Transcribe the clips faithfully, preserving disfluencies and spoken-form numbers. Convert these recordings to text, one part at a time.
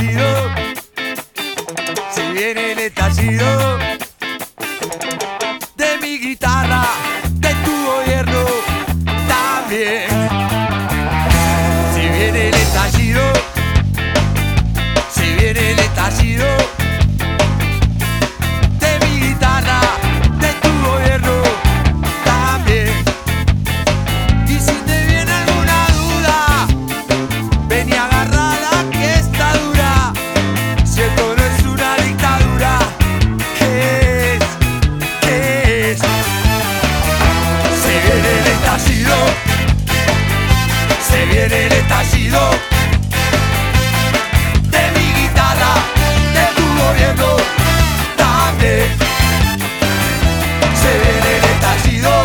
estallido, se viene el estallido de mi guitarra, de tu gobierno también. Se viene el estallido, se viene el estallido de mi guitarra, de tu gobierno también. Y si te viene alguna duda, ven y agárrala que está dura. Si esto no es una dictadura, ¿qué es? ¿Qué es? Se viene el estallido, se viene el estallido de mi guitarra, de tu gobierno también. Se viene el estallido,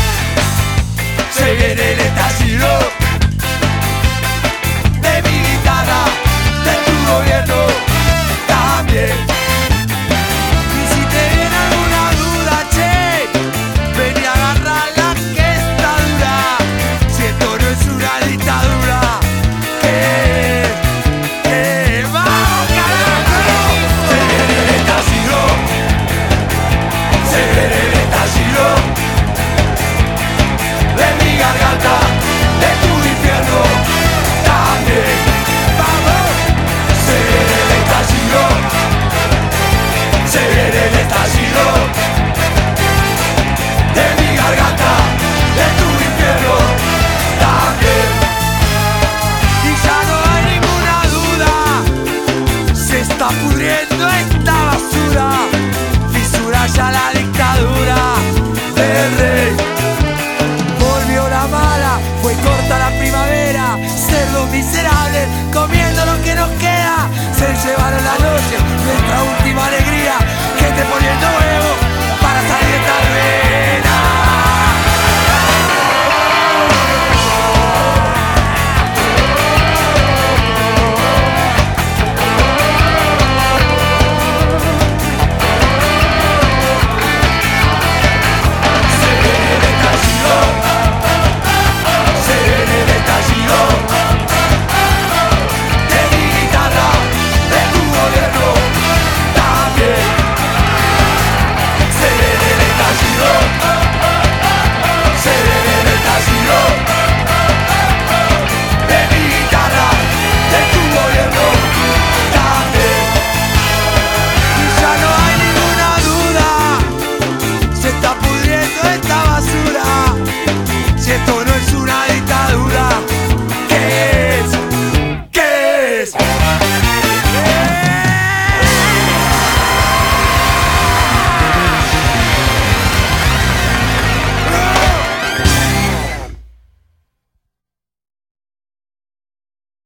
se viene el estallido de mi guitarra, de tu gobierno también. Y si te viene alguna duda, che, ven y agarrala que está dura. Si esto no es una dictadura, ¿qué es? ¿Qué es? ¡Vamos, carajo! Se viene el estallido, se viene el estallido de mi garganta, de tu infierno también. ¡Vamos! Se viene el estallido, se viene el estallido de mi garganta, de tu infierno también. Y ya no hay ninguna duda, se está pudriendo esta basura, fisura ya la dictadura del rey. Volvió la mala, fue corta la primavera, cerdos miserables comiendo lo que nos queda, se llevaron la noche, nuestra última alegría.